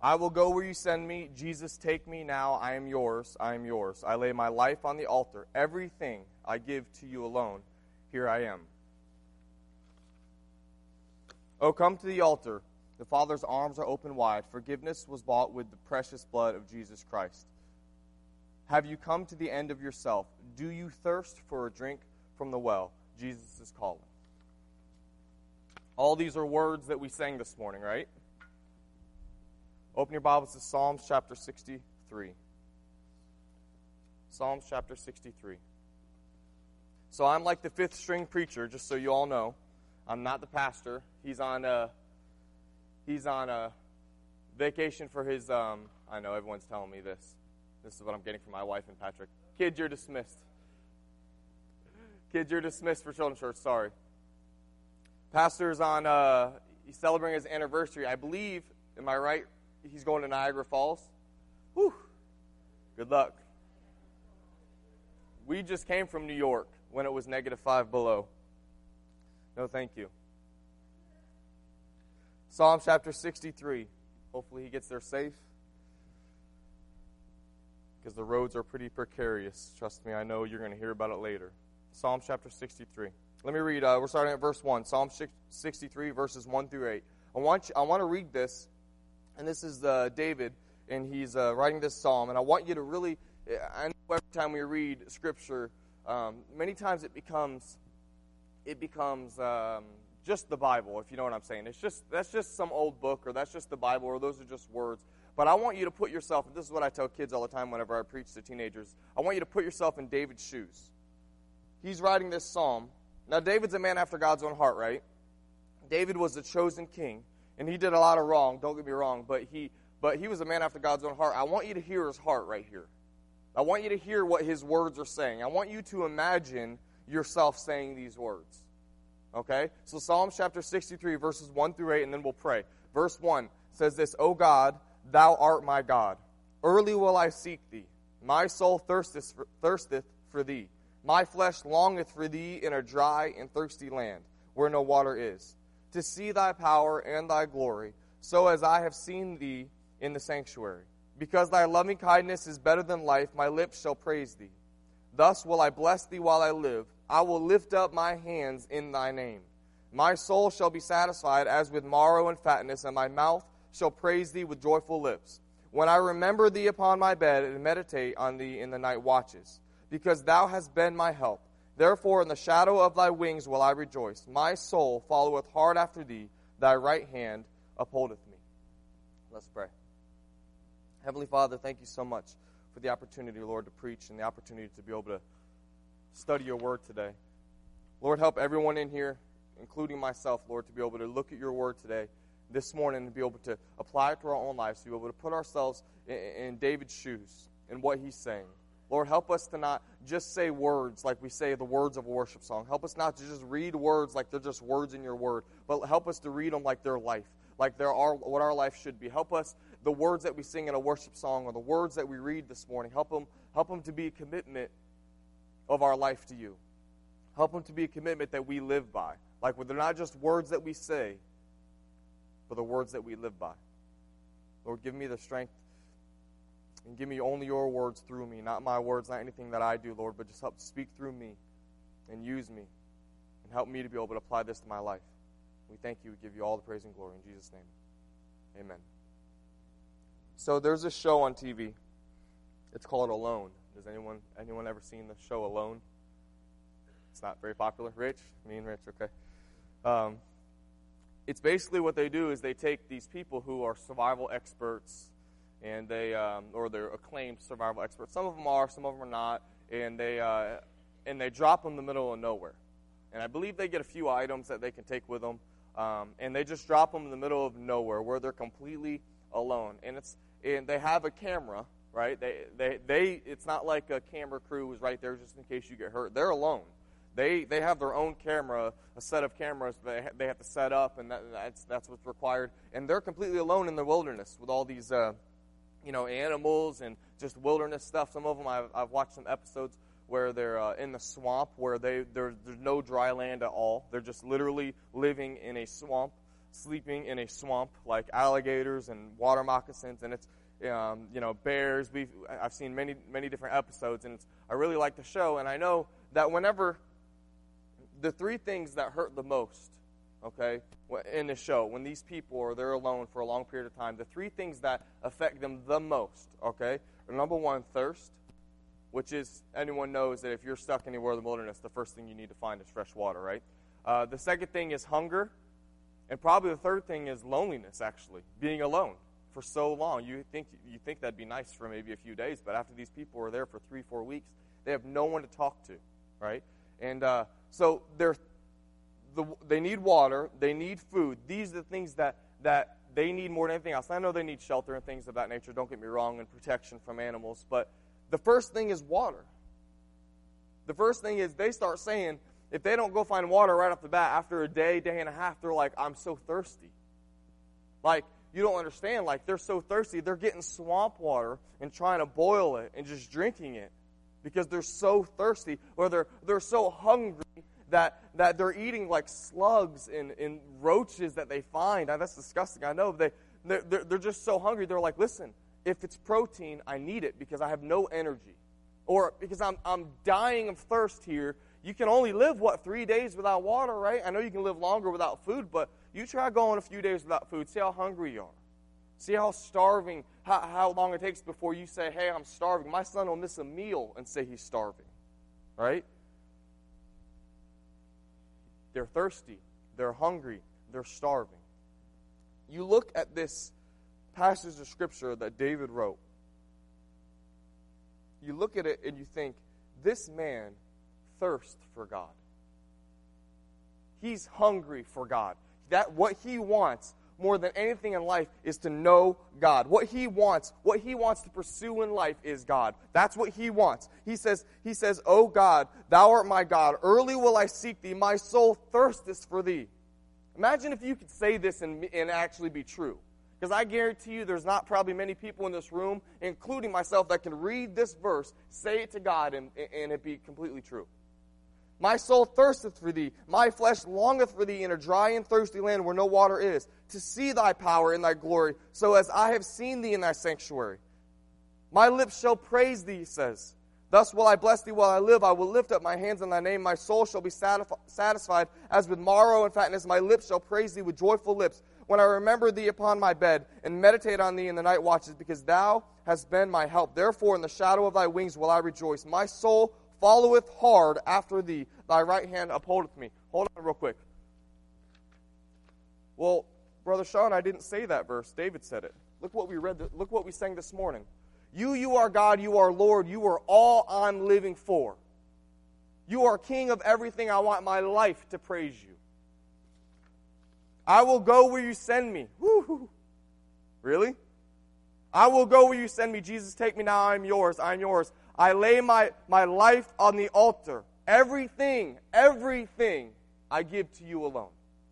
I will go where you send me. Jesus, take me now. I am yours. I am yours. I lay my life on the altar. Everything I give to you alone. Here I am. Oh, come to the altar. The Father's arms are open wide. Forgiveness was bought with the precious blood of Jesus Christ. Have you come to the end of yourself? Do you thirst for a drink from the well? Jesus is calling. All these are words that we sang this morning, right? Open your Bibles to Psalms chapter 63. Psalms chapter 63. So I'm like the fifth string preacher, just so you all know. I'm not the pastor. He's on a vacation for his, I know everyone's telling me this. This is what I'm getting from my wife and Patrick. Kids, you're dismissed. Kids, you're dismissed for children's church. Sorry. Pastor's on, he's celebrating his anniversary. I believe, am I right? He's going to Niagara Falls. Whew. Good luck. We just came from New York when it was -5 below. No, thank you. Psalm chapter 63. Hopefully he gets there safe, because the roads are pretty precarious. Trust me, I know you're going to hear about it later. Psalm chapter 63. Let me read. We're starting at verse 1. Psalm 63, verses 1 through 8. I want to read this, and this is David, and he's writing this psalm. And I want you to really, I know every time we read Scripture, many times it becomes just the Bible, if you know what I'm saying. That's just some old book, or that's just the Bible, or those are just words. But I want you to put yourself, and this is what I tell kids all the time whenever I preach to teenagers, I want you to put yourself in David's shoes. He's writing this psalm. Now, David's a man after God's own heart, right? David was the chosen king, and he did a lot of wrong, don't get me wrong, but he was a man after God's own heart. I want you to hear his heart right here. I want you to hear what his words are saying. I want you to imagine yourself saying these words. Okay? So Psalm chapter 63, verses 1 through 8, and then we'll pray. Verse 1 says this, O God, thou art my God. Early will I seek thee. My soul thirsteth for thee. My flesh longeth for thee in a dry and thirsty land, where no water is, to see thy power and thy glory, so as I have seen thee in the sanctuary. Because thy loving kindness is better than life, my lips shall praise thee. Thus will I bless thee while I live. I will lift up my hands in thy name. My soul shall be satisfied as with marrow and fatness, and my mouth shall praise thee with joyful lips. When I remember thee upon my bed and meditate on thee in the night watches, because thou hast been my help. Therefore in the shadow of thy wings will I rejoice. My soul followeth hard after thee. Thy right hand upholdeth me. Let's pray. Heavenly Father, thank you so much for the opportunity, Lord, to preach and the opportunity to be able to study your word today. Lord, help everyone in here, including myself, Lord, to be able to look at your word today, this morning, and be able to apply it to our own lives, to be able to put ourselves in David's shoes and what he's saying. Lord, help us to not just say words like we say the words of a worship song. Help us not to just read words like they're just words in your word, but help us to read them like they're life, like they're what our life should be. Help us, the words that we sing in a worship song or the words that we read this morning, help them to be a commitment of our life to you. Help them to be a commitment that we live by. Like they're not just words that we say, but the words that we live by. Lord, give me the strength and give me only your words through me, not my words, not anything that I do, Lord, but just help speak through me and use me and help me to be able to apply this to my life. We thank you. We give you all the praise and glory in Jesus' name. Amen. So there's a show on TV. It's called Alone. Has anyone ever seen the show Alone? It's not very popular. Rich? Me and Rich, okay. It's basically what they do is they take these people who are survival experts, and or they're acclaimed survival experts. Some of them are, some of them are not, and they drop them in the middle of nowhere. And I believe they get a few items that they can take with them, and they just drop them in the middle of nowhere where they're completely alone. And they have a camera, right? It's not like a camera crew is right there just in case you get hurt. They're alone. They have their own camera, a set of cameras that they have to set up, and that's what's required. And they're completely alone in the wilderness with all these animals and just wilderness stuff. Some of them I've watched some episodes where they're in the swamp where there's no dry land at all. They're just literally living in a swamp. sleeping in a swamp, like alligators and water moccasins, and it's bears. I've seen many different episodes, and I really like the show. And I know that whenever the three things that hurt the most, okay, in the show, when these people are there alone for a long period of time, the three things that affect them the most, okay, are number one, thirst, which is, anyone knows that if you're stuck anywhere in the wilderness, the first thing you need to find is fresh water, right? The second thing is hunger, and probably the third thing is loneliness, actually, being alone for so long. You think that'd be nice for maybe a few days, but after these people are there for 3-4 weeks, they have no one to talk to, right? And so they need water, they need food. These are the things that they need more than anything else. I know they need shelter and things of that nature, don't get me wrong, and protection from animals, but the first thing is water. The first thing is they start saying, if they don't go find water right off the bat, after a day and a half, they're like, I'm so thirsty. Like, you don't understand. Like, they're so thirsty, they're getting swamp water and trying to boil it and just drinking it because they're so thirsty, or they're so hungry that they're eating like slugs and roaches that they find. Now, that's disgusting. I know. They're just so hungry. They're like, listen, if it's protein, I need it because I have no energy. Or because I'm dying of thirst here. You can only live, 3 days without water, right? I know you can live longer without food, but you try going a few days without food. See how hungry you are. See how starving, how long it takes before you say, hey, I'm starving. My son will miss a meal and say he's starving, right? They're thirsty. They're hungry. They're starving. You look at this passage of Scripture that David wrote. You look at it and you think, this man thirsts for God. He's hungry for God. What he wants more than anything in life is to know God. What he wants to pursue in life is God. That's what he wants. He says, "O God, thou art my God. Early will I seek thee. My soul thirsteth for thee." Imagine if you could say this and actually be true. Because I guarantee you there's not probably many people in this room, including myself, that can read this verse, say it to God, and it be completely true. My soul thirsteth for thee. My flesh longeth for thee in a dry and thirsty land where no water is, to see thy power and thy glory, so as I have seen thee in thy sanctuary. My lips shall praise thee, he says. Thus will I bless thee while I live. I will lift up my hands in thy name. My soul shall be satisfied as with marrow and fatness. My lips shall praise thee with joyful lips, when I remember thee upon my bed, and meditate on thee in the night watches, because thou hast been my help. Therefore in the shadow of thy wings will I rejoice. My soul followeth hard after thee. Thy right hand upholdeth me. Hold on real quick. Well, Brother Sean, I didn't say that verse. David said it. Look what we read. Look what we sang this morning. You are God. You are Lord. You are all I'm living for. You are King of everything. I want my life to praise you. I will go where you send me. Woo-hoo. Really? I will go where you send me. Jesus, take me now. I'm yours. I'm yours. I lay my life on the altar. Everything I give to you alone.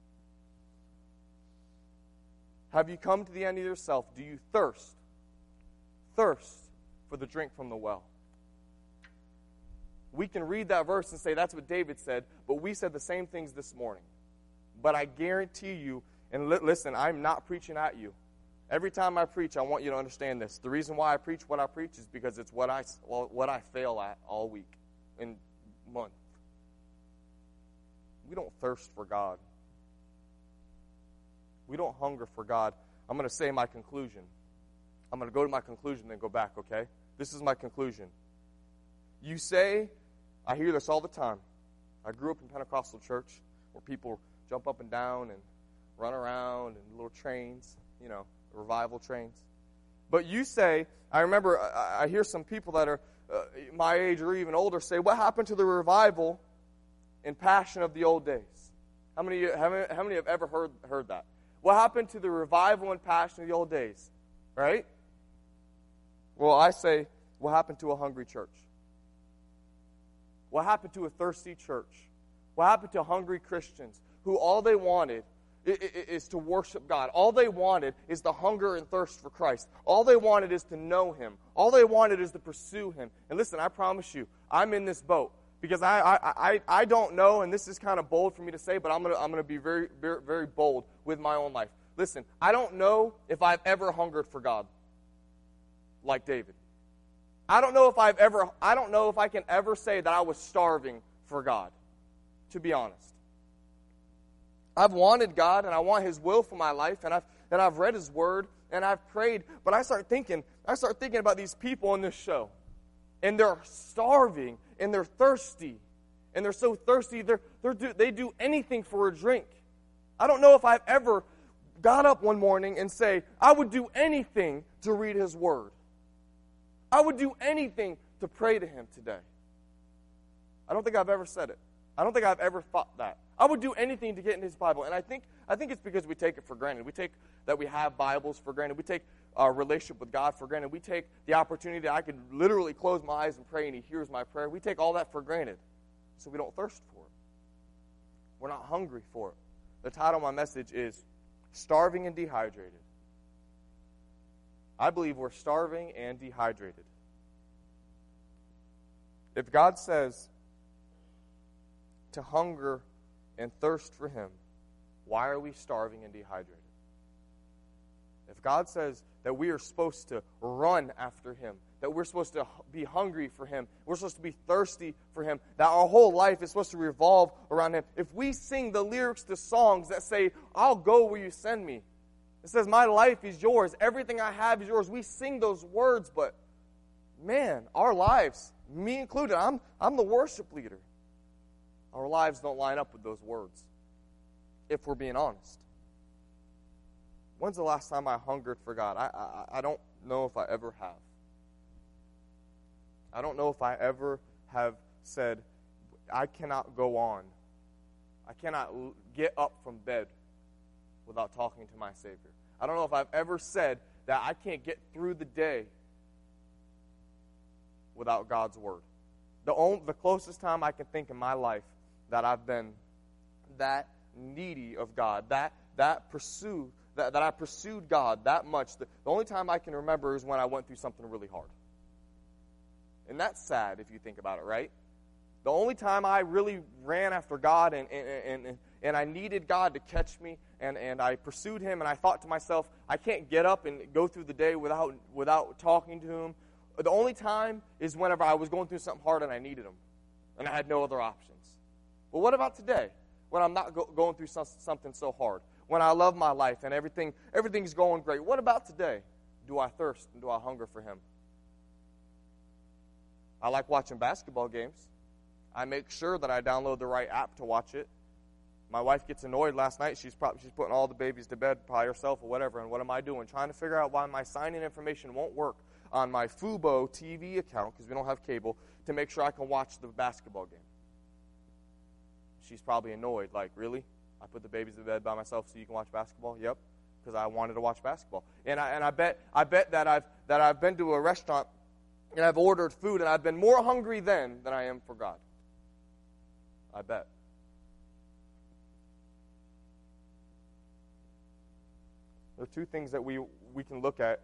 Have you come to the end of yourself? Do you thirst? Thirst for the drink from the well. We can read that verse and say that's what David said, but we said the same things this morning. But I guarantee you, and listen, I'm not preaching at you. Every time I preach, I want you to understand this. The reason why I preach what I preach is because it's what I fail at all week and month. We don't thirst for God. We don't hunger for God. I'm going to say my conclusion. I'm going to go to my conclusion, then go back, okay? This is my conclusion. You say, I hear this all the time. I grew up in Pentecostal church where people jump up and down and run around in little trains, revival trains. But you say, I remember, I hear some people that are my age or even older say, what happened to the revival and passion of the old days? How many have ever heard that? What happened to the revival and passion of the old days? Right? Well, I say, what happened to a hungry church? What happened to a thirsty church? What happened to hungry Christians who all they wanted is to worship God? All they wanted is the hunger and thirst for Christ. All they wanted is to know Him. All they wanted is to pursue Him. And listen, I promise you, I'm in this boat Because I don't know, and this is kind of bold for me to say, but I'm gonna be very, very, very bold with my own life. Listen, I don't know if I've ever hungered for God like David. I don't know if I can ever say that I was starving for God, to be honest. I've wanted God, and I want His will for my life, and I've read His Word, and I've prayed, but I start thinking about these people in this show, and they're starving, and they're thirsty, and they're so thirsty, they do anything for a drink. I don't know if I've ever got up one morning and say, I would do anything to read His Word. I would do anything to pray to Him today. I don't think I've ever said it. I don't think I've ever thought that. I would do anything to get in His Bible. And I think it's because we take it for granted. We take that we have Bibles for granted. We take our relationship with God for granted. We take the opportunity that I could literally close my eyes and pray and He hears my prayer. We take all that for granted. So we don't thirst for it. We're not hungry for it. The title of my message is Starving and Dehydrated. I believe we're starving and dehydrated. If God says to hunger and thirst for Him, why are we starving and dehydrated? If God says that we are supposed to run after Him, that we're supposed to be hungry for Him, we're supposed to be thirsty for Him, that our whole life is supposed to revolve around Him, if we sing the lyrics to songs that say, I'll go where you send me, it says, my life is yours, everything I have is yours, we sing those words, but man, our lives, me included, I'm the worship leader. Our lives don't line up with those words, if we're being honest. When's the last time I hungered for God? I don't know if I ever have. I don't know if I ever have said, I cannot go on. I cannot get up from bed without talking to my Savior. I don't know if I've ever said that I can't get through the day without God's Word. The closest time I can think in my life that I've been that needy of God, that I pursued God that much, the only time I can remember is when I went through something really hard. And that's sad if you think about it, right? The only time I really ran after God and I needed God to catch me and I pursued Him and I thought to myself, I can't get up and go through the day without talking to Him. The only time is whenever I was going through something hard and I needed Him and I had no other options. Well, what about today when I'm not going through something so hard? When I love my life and everything's going great. What about today? Do I thirst and do I hunger for Him? I like watching basketball games. I make sure that I download the right app to watch it. My wife gets annoyed last night. She's putting all the babies to bed by herself or whatever, and what am I doing? Trying to figure out why my sign-in information won't work on my Fubo TV account, because we don't have cable, to make sure I can watch the basketball game. She's probably annoyed, like, really? I put the babies to bed by myself so you can watch basketball? Yep, because I wanted to watch basketball. And I bet that I've been to a restaurant and I've ordered food and I've been more hungry then than I am for God. I bet. There are two things that we can look at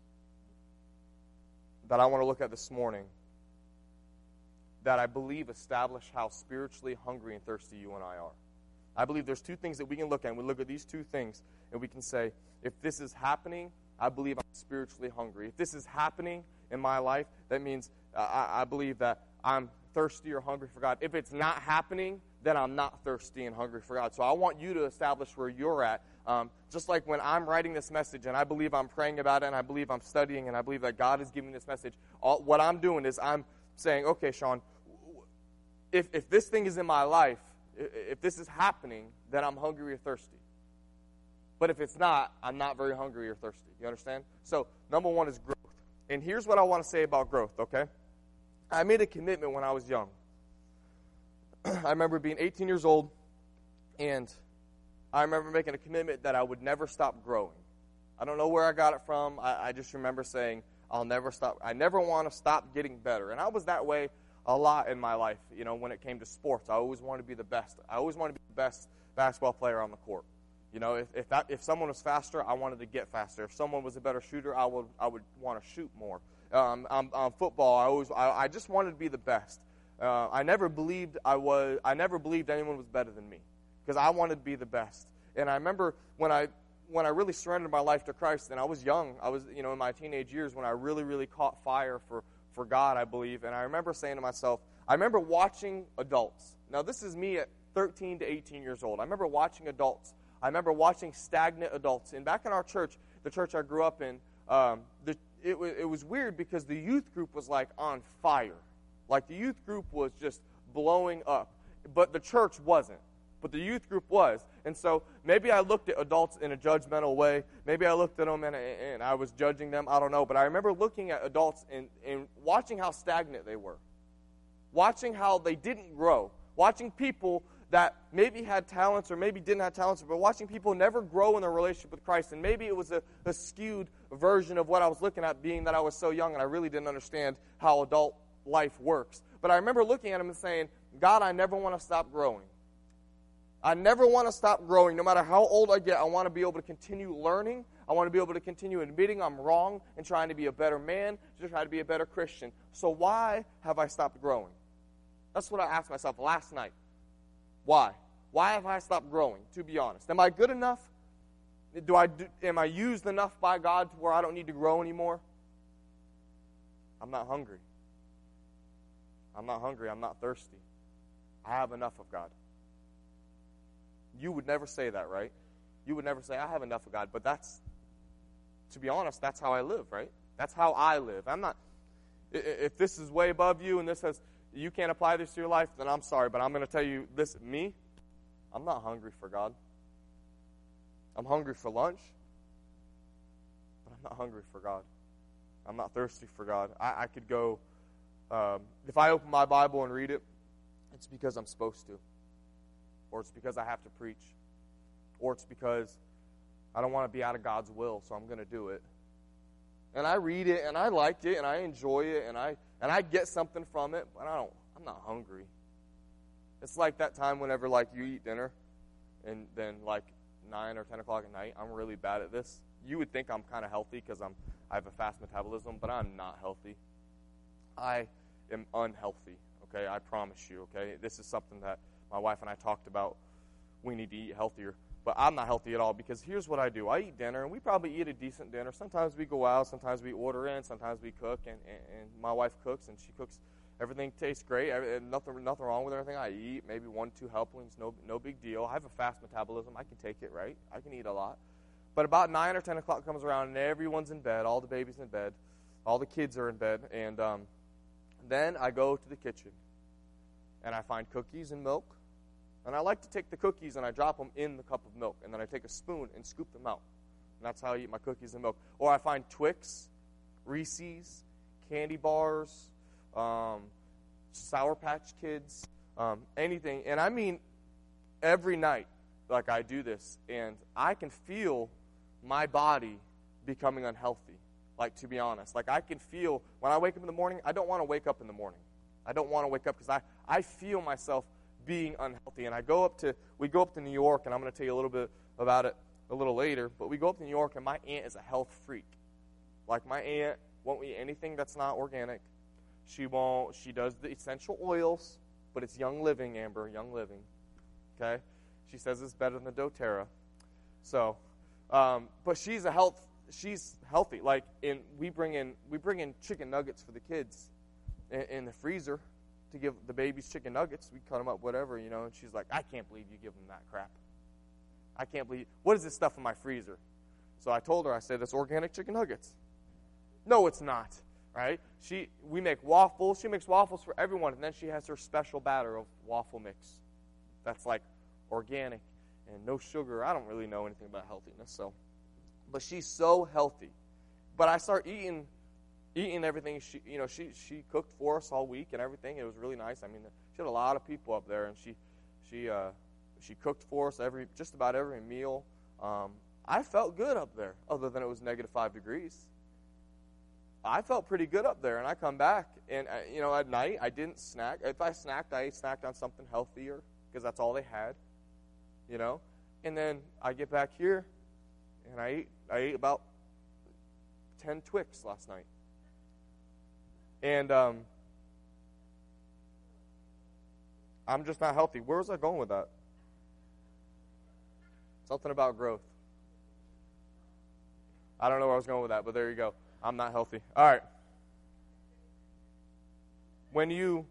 that I want to look at this morning that I believe establish how spiritually hungry and thirsty you and I are. I believe there's two things that we can look at, and we look at these two things, and we can say, if this is happening, I believe I'm spiritually hungry. If this is happening in my life, that means I believe that I'm thirsty or hungry for God. If it's not happening, then I'm not thirsty and hungry for God. So I want you to establish where you're at. Just like when I'm writing this message, and I believe I'm praying about it, and I believe I'm studying, and I believe that God is giving this message, what I'm doing is I'm saying, okay, Sean, if this thing is in my life, if this is happening, then I'm hungry or thirsty. But if it's not, I'm not very hungry or thirsty. You understand? So, number one is growth. And here's what I want to say about growth, okay? I made a commitment when I was young. I remember being 18 years old, and I remember making a commitment that I would never stop growing. I don't know where I got it from. I just remember saying, I'll never stop. I never want to stop getting better. And I was that way a lot in my life, when it came to sports. I always wanted to be the best. I always wanted to be the best basketball player on the court. If someone was faster, I wanted to get faster. If someone was a better shooter, I would want to shoot more. On football, I just wanted to be the best. I never believed anyone was better than me because I wanted to be the best. And I remember when I really surrendered my life to Christ, and I was young. I was, in my teenage years when I really, really caught fire for God, I believe. And I remember saying to myself, I remember watching adults. Now, this is me at 13 to 18 years old. I remember watching adults. I remember watching stagnant adults. And back in our church, the church I grew up in, it was weird because the youth group was like on fire. Like the youth group was just blowing up. But the church wasn't. But the youth group was. And so maybe I looked at adults in a judgmental way. Maybe I looked at them and I was judging them. I don't know. But I remember looking at adults and watching how stagnant they were. Watching how they didn't grow. Watching people that maybe had talents or maybe didn't have talents, but watching people never grow in their relationship with Christ. And maybe it was a skewed version of what I was looking at, being that I was so young and I really didn't understand how adult life works. But I remember looking at him and saying, God, I never want to stop growing. I never want to stop growing. No matter how old I get, I want to be able to continue learning. I want to be able to continue admitting I'm wrong and trying to be a better man, to try to be a better Christian. So why have I stopped growing? That's what I asked myself last night. Why? Why have I stopped growing, to be honest? Am I good enough? Am I used enough by God to where I don't need to grow anymore? I'm not hungry. I'm not hungry. I'm not thirsty. I have enough of God. You would never say that, right? You would never say, I have enough of God. But that's, to be honest, that's how I live, right? That's how I live. I'm not, if this is way above you and this says, you can't apply this to your life, then I'm sorry. But I'm going to tell you this, I'm not hungry for God. I'm hungry for lunch, but I'm not hungry for God. I'm not thirsty for God. I could go, if I open my Bible and read it, it's because I'm supposed to. Or it's because I have to preach. Or it's because I don't want to be out of God's will, so I'm going to do it. And I read it, and I like it, and I enjoy it, and I get something from it, but I'm not hungry. It's like that time whenever, you eat dinner, and then, 9 or 10 o'clock at night, I'm really bad at this. You would think I'm kind of healthy because I have a fast metabolism, but I'm not healthy. I am unhealthy, okay? I promise you, okay? This is something that my wife and I talked about. We need to eat healthier. But I'm not healthy at all because here's what I do. I eat dinner, and we probably eat a decent dinner. Sometimes we go out. Sometimes we order in. Sometimes we cook, and my wife cooks, and she cooks. Everything tastes great. Nothing wrong with everything I eat. Maybe 1-2 helpings, no big deal. I have a fast metabolism. I can take it, right? I can eat a lot. But about 9 or 10 o'clock comes around, and everyone's in bed. All the babies in bed. All the kids are in bed. And then I go to the kitchen, and I find cookies and milk. And I like to take the cookies and I drop them in the cup of milk. And then I take a spoon and scoop them out. And that's how I eat my cookies and milk. Or I find Twix, Reese's, candy bars, Sour Patch Kids, anything. And I mean every night I do this. And I can feel my body becoming unhealthy, to be honest. I can feel, when I wake up in the morning, I don't want to wake up in the morning. I don't want to wake up because I feel myself being unhealthy. And we go up to New York, and I'm going to tell you a little bit about it a little later, but we go up to New York, and my aunt is a health freak. My aunt won't eat anything that's not organic. She does the essential oils, but it's Young Living, Amber, Young Living. Okay? She says it's better than doTERRA. So, but she's healthy. We bring in chicken nuggets for the kids in the freezer to give the babies chicken nuggets. We cut them up, whatever, and she's like, I can't believe you give them that crap. I can't believe, what is this stuff in my freezer? So I told her, I said, it's organic chicken nuggets. No, it's not, right? We make waffles. She makes waffles for everyone, and then she has her special batter of waffle mix. That's organic and no sugar. I don't really know anything about healthiness, but she's so healthy. But I start eating everything. She cooked for us all week and everything. It was really nice. I mean, she had a lot of people up there, and she cooked for us just about every meal. I felt good up there, other than it was -5 degrees. I felt pretty good up there, and I come back, and at night I didn't snack. If I snacked, I snacked on something healthier because that's all they had, And then I get back here, and I ate about 10 Twix last night. And I'm just not healthy. Where was I going with that? Something about growth. I don't know where I was going with that, but there you go. I'm not healthy. All right. When you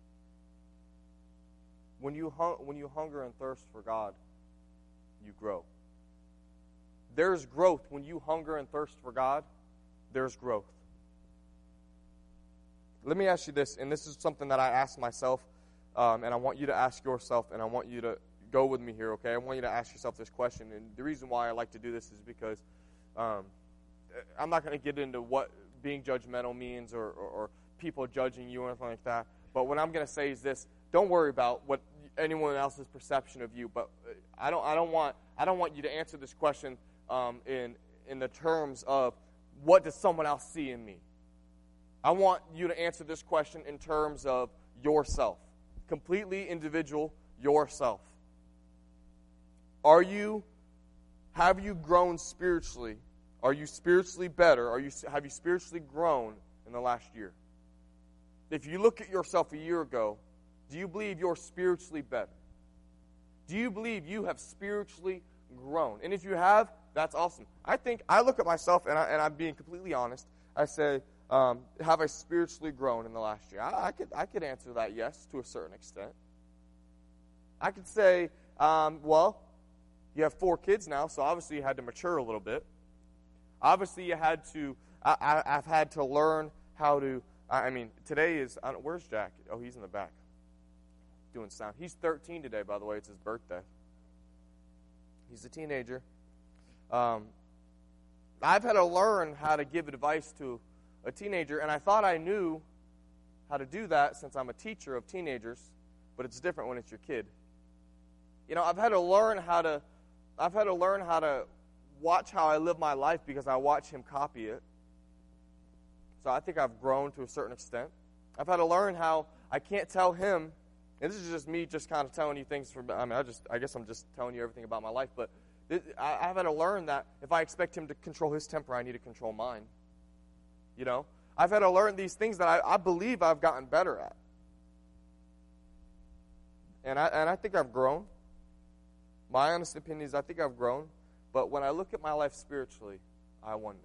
hunger and thirst for God, you grow. There's growth. When you hunger and thirst for God, there's growth. Let me ask you this, and this is something that I ask myself, and I want you to ask yourself, and I want you to go with me here, okay? I want you to ask yourself this question, and the reason why I like to do this is because I'm not going to get into what being judgmental means or people judging you or anything like that, but what I'm going to say is this: don't worry about what anyone else's perception of you, but I don't want you to answer this question in the terms of what does someone else see in me. I want you to answer this question in terms of yourself, completely individual yourself. Have you grown spiritually? Are you spiritually better? Have you spiritually grown in the last year? If you look at yourself a year ago, do you believe you're spiritually better? Do you believe you have spiritually grown? And if you have, that's awesome. I look at myself, and I'm being completely honest. I say, have I spiritually grown in the last year? I could answer that yes, to a certain extent. I could say, well, you have 4 kids now, so obviously you had to mature a little bit. Obviously you had to, I've had to learn how to, today is, where's Jack? Oh, he's in the back doing sound. He's 13 today, by the way. It's his birthday. He's a teenager. I've had to learn how to give advice to a teenager, and I thought I knew how to do that since I'm a teacher of teenagers, but it's different when it's your kid. I've had to learn how to watch how I live my life because I watch him copy it. So I think I've grown to a certain extent. I've had to learn how I can't tell him, and this is just me just kind of telling you things I guess I'm just telling you everything about my life, but I've had to learn that if I expect him to control his temper, I need to control mine. I've had to learn these things that I believe I've gotten better at. And I think I've grown. My honest opinion is I think I've grown. But when I look at my life spiritually, I wonder.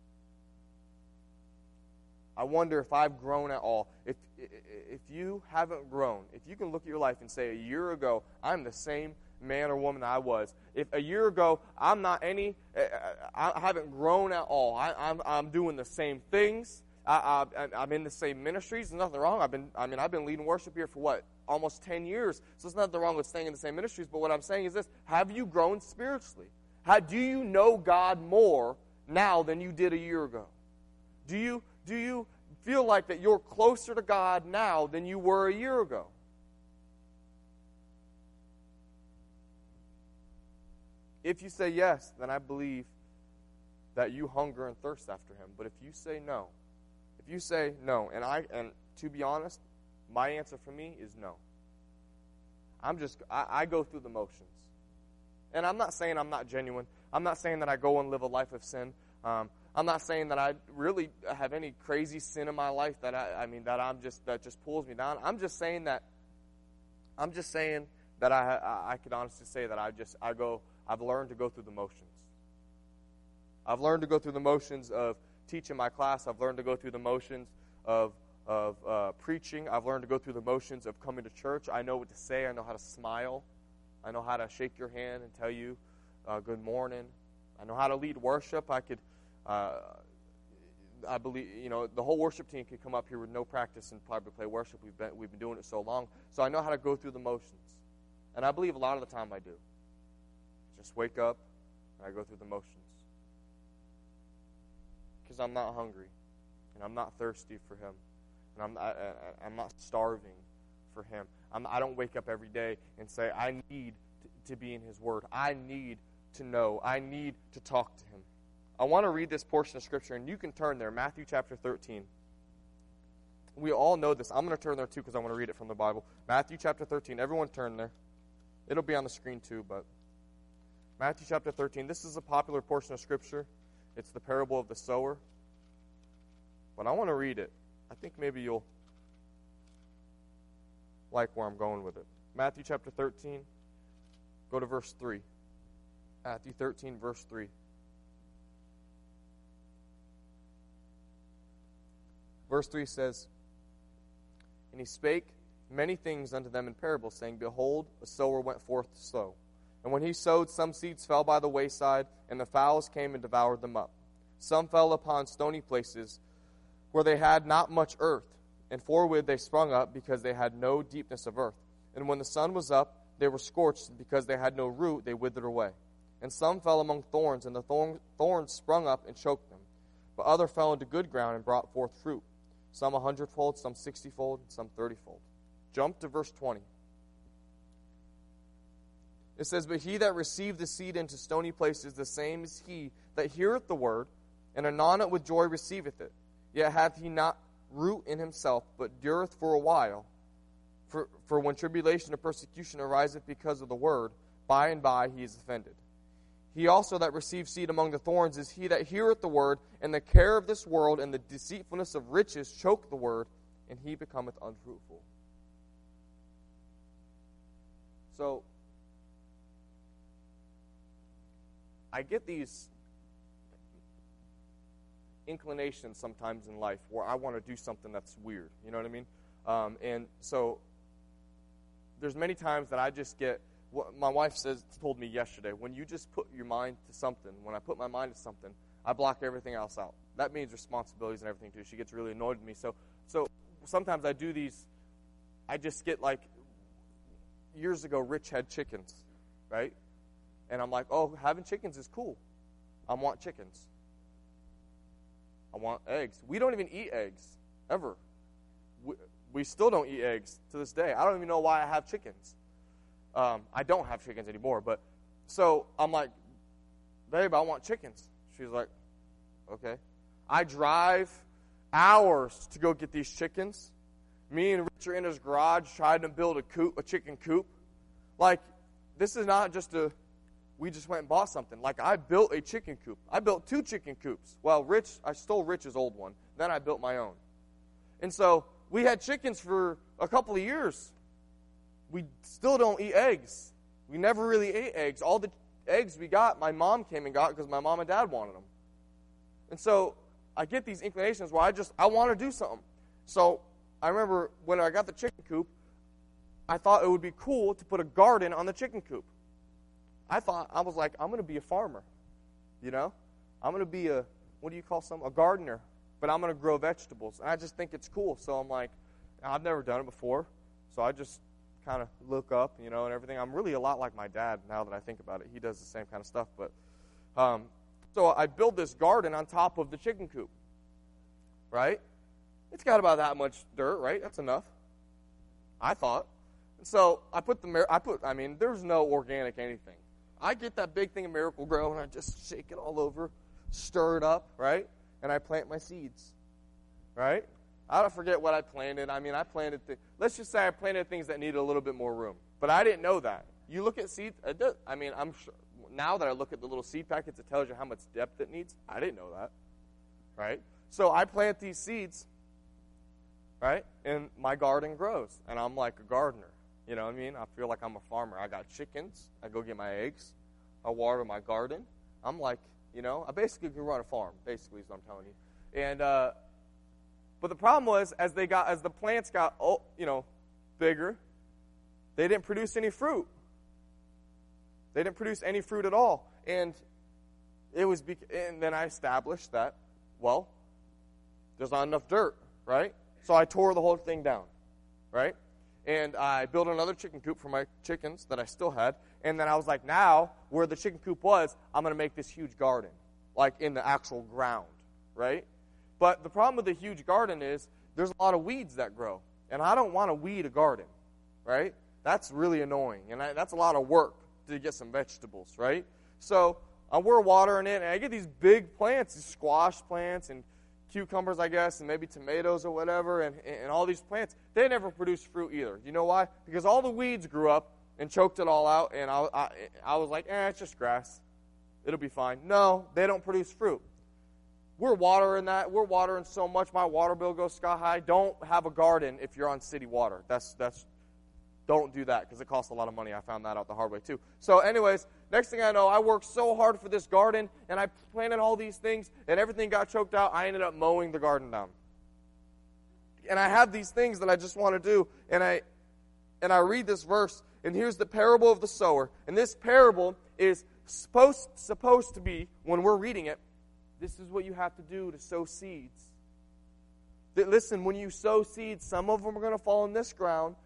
I wonder if I've grown at all. If you haven't grown, if you can look at your life and say, a year ago, I'm the same man or woman I was. If a year ago, I haven't grown at all. I'm doing the same things. I'm in the same ministries. There's nothing wrong. I've been leading worship here for almost 10 years. So there's nothing wrong with staying in the same ministries. But what I'm saying is this: have you grown spiritually? Do you know God more now than you did a year ago? Do you feel like that you're closer to God now than you were a year ago? If you say yes, then I believe that you hunger and thirst after him. But if you say no, and to be honest, my answer for me is no. I go through the motions. And I'm not saying I'm not genuine. I'm not saying that I go and live a life of sin. I'm not saying that I really have any crazy sin in my life that that just pulls me down. I'm just saying that I could honestly say that I've learned to go through the motions. I've learned to go through the motions of teaching my class. I've learned to go through the motions of preaching. I've learned to go through the motions of coming to church. I know what to say. I know how to smile. I know how to shake your hand and tell you good morning. I know how to lead worship. I believe, the whole worship team could come up here with no practice and probably play worship. We've been doing it so long. So I know how to go through the motions. And I believe a lot of the time I do. Just wake up and I go through the motions. Because I'm not hungry and I'm not thirsty for him. And I'm not starving for him. I don't wake up every day and say, I need to be in his word. I need to know. I need to talk to him. I want to read this portion of Scripture, and you can turn there, Matthew chapter 13. We all know this. I'm going to turn there, too, because I want to read it from the Bible. Matthew chapter 13. Everyone turn there. It'll be on the screen, too, but Matthew chapter 13. This is a popular portion of Scripture. It's the parable of the sower. But I want to read it. I think maybe you'll like where I'm going with it. Matthew chapter 13. Go to verse 3. Matthew 13, verse 3. Verse 3 says, "And he spake many things unto them in parables, saying, Behold, a sower went forth to sow. And when he sowed, some seeds fell by the wayside, and the fowls came and devoured them up. Some fell upon stony places, where they had not much earth, and forthwith they sprung up, because they had no deepness of earth. And when the sun was up, they were scorched, and because they had no root, they withered away. And some fell among thorns, and the thorns sprung up and choked them. But other fell into good ground and brought forth fruit, some 100-fold, some 60-fold, and some 30-fold." Jump to verse 20. It says, "But he that received the seed into stony places, the same is he that heareth the word, and anon it with joy receiveth it. Yet hath he not root in himself, but dureth for a while. For when tribulation or persecution ariseth because of the word, by and by he is offended. He also that received seed among the thorns is he that heareth the word, and the care of this world and the deceitfulness of riches choke the word, and he becometh unfruitful." So, I get these inclinations sometimes in life where I want to do something that's weird. You know what I mean? And so, there's many times that I just get, what my wife told me yesterday, when you just put your mind to something, when I put my mind to something, I block everything else out. That means responsibilities and everything too. She gets really annoyed with me. So sometimes I do these, I just get like, years ago, Rich had chickens, right? And I'm like, oh, having chickens is cool. I want chickens. I want eggs. We don't even eat eggs, ever. We still don't eat eggs to this day. I don't even know why I have chickens. I don't have chickens anymore. But so I'm like, babe, I want chickens. She's like, okay. I drive hours to go get these chickens. Me and Rich are in his garage trying to build a chicken coop. Like, this is not just we just went and bought something. Like, I built a chicken coop. I built 2 chicken coops. Well, I stole Rich's old one. Then I built my own. And so we had chickens for a couple of years. We still don't eat eggs. We never really ate eggs. All the eggs we got, my mom came and got because my mom and dad wanted them. And so I get these inclinations where I want to do something. So I remember when I got the chicken coop, I thought it would be cool to put a garden on the chicken coop. I was like, I'm going to be a farmer, you know? I'm going to be a gardener, but I'm going to grow vegetables. And I just think it's cool. So I'm like, I've never done it before. So I just kind of look up, you know, and everything. I'm really a lot like my dad now that I think about it. He does the same kind of stuff. But so I build this garden on top of the chicken coop, right? It's got about that much dirt, right? That's enough, I thought. And so there's no organic anything. I get that big thing of Miracle-Gro, and I just shake it all over, stir it up, right? And I plant my seeds, right? I don't forget what I planted. Let's just say I planted things that needed a little bit more room. But I didn't know that. You look at seeds, I'm sure, now that I look at the little seed packets, it tells you how much depth it needs. I didn't know that, right? So I plant these seeds, right? And my garden grows, and I'm like a gardener. You know what I mean? I feel like I'm a farmer. I got chickens. I go get my eggs. I water my garden. I'm like, you know, I basically can run a farm, basically is what I'm telling you. And but the problem was, as the plants got, bigger, they didn't produce any fruit. They didn't produce any fruit at all. And and then I established that, well, there's not enough dirt, right? So I tore the whole thing down, right? And I built another chicken coop for my chickens that I still had. And then I was like, now, where the chicken coop was, I'm going to make this huge garden, like in the actual ground, right? But the problem with the huge garden is there's a lot of weeds that grow. And I don't want to weed a garden, right? That's really annoying. And that's a lot of work to get some vegetables, right? So we're watering it, and I get these big plants, these squash plants and cucumbers, I guess, and maybe tomatoes or whatever, and all these plants. They never produce fruit either. You know why? Because all the weeds grew up and choked it all out, and I was like, it's just grass. It'll be fine. No, they don't produce fruit. We're watering that. We're watering so much. My water bill goes sky high. Don't have a garden if you're on city water. That's Don't do that because it costs a lot of money. I found that out the hard way too. So anyways, next thing I know, I worked so hard for this garden, and I planted all these things, and everything got choked out. I ended up mowing the garden down. And I have these things that I just want to do, and I read this verse, and here's the parable of the sower. And this parable is supposed to be, when we're reading it, this is what you have to do to sow seeds. Listen, when you sow seeds, some of them are going to fall in this ground.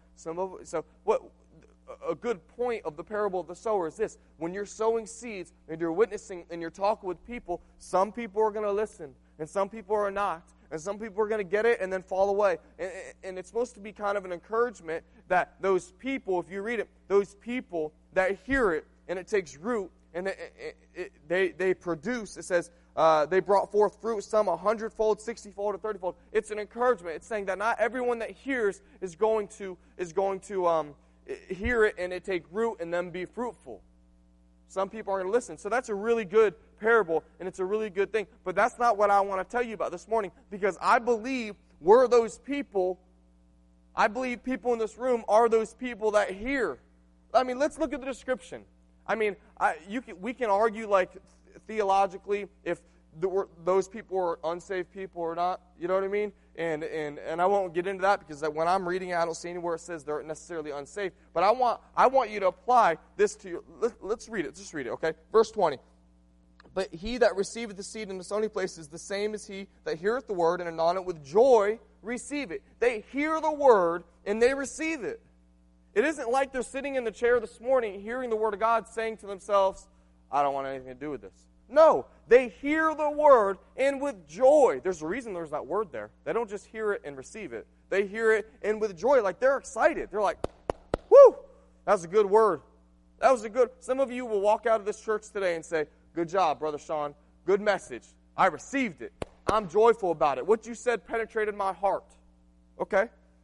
A good point of the parable of the sower is this. When you're sowing seeds and you're witnessing and you're talking with people, some people are going to listen and some people are not. And some people are going to get it and then fall away. And it's supposed to be kind of an encouragement that those people, if you read it, those people that hear it and it takes root and they produce, it says, they brought forth fruit, some 100-fold, 60-fold, or 30-fold. It's an encouragement. It's saying that not everyone that hears is going to hear it and it take root and then be fruitful. Some people are going to listen. So that's a really good parable, and it's a really good thing. But that's not what I want to tell you about this morning, because I believe we're those people. I believe people in this room are those people that hear. I mean, let's look at the description. I mean, we can argue like theologically if those people are unsaved people or not. You know what I mean? And I won't get into that because when I'm reading it, I don't see anywhere it says they're necessarily unsaved. But I want you to apply this to your. Let's read it. Just read it, okay? Verse 20. But he that receiveth the seed in the stony place is the same as he that heareth the word, and anon it with joy receive it. They hear the word and they receive it. It isn't like they're sitting in the chair this morning hearing the word of God saying to themselves, I don't want anything to do with this. No, they hear the word and with joy. There's a reason there's that word there. They don't just hear it and receive it. They hear it and with joy. Like they're excited. They're like, whoo, that was a good word. That was a good. Some of you will walk out of this church today and say, good job, Brother Sean. Good message. I received it. I'm joyful about it. What you said penetrated my heart. Okay?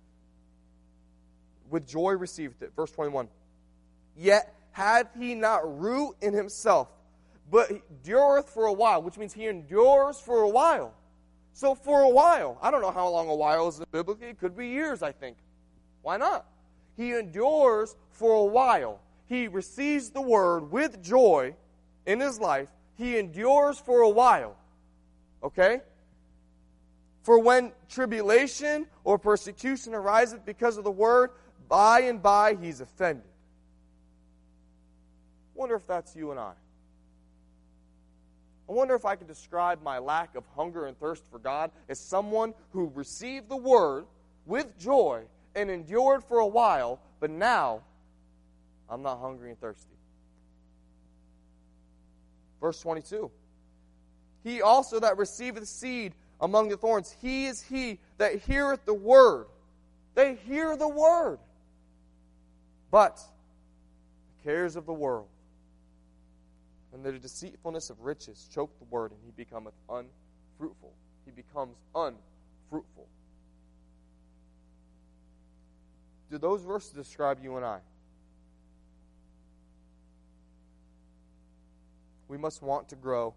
With joy received it. Verse 21. Yet had he not root in himself, but endureth for a while, which means he endures for a while. So for a while, I don't know how long a while is biblically. It could be years, I think. Why not? He endures for a while. He receives the word with joy in his life. He endures for a while. Okay? For when tribulation or persecution ariseth because of the word, by and by he's offended. Wonder if that's you and I. I wonder if I could describe my lack of hunger and thirst for God as someone who received the word with joy and endured for a while, but now I'm not hungry and thirsty. Verse 22. He also that receiveth seed among the thorns, he is he that heareth the word. They hear the word. But the cares of the world and the deceitfulness of riches choke the word, and he becometh unfruitful. He becomes unfruitful. Do those verses describe you and I? We must want to grow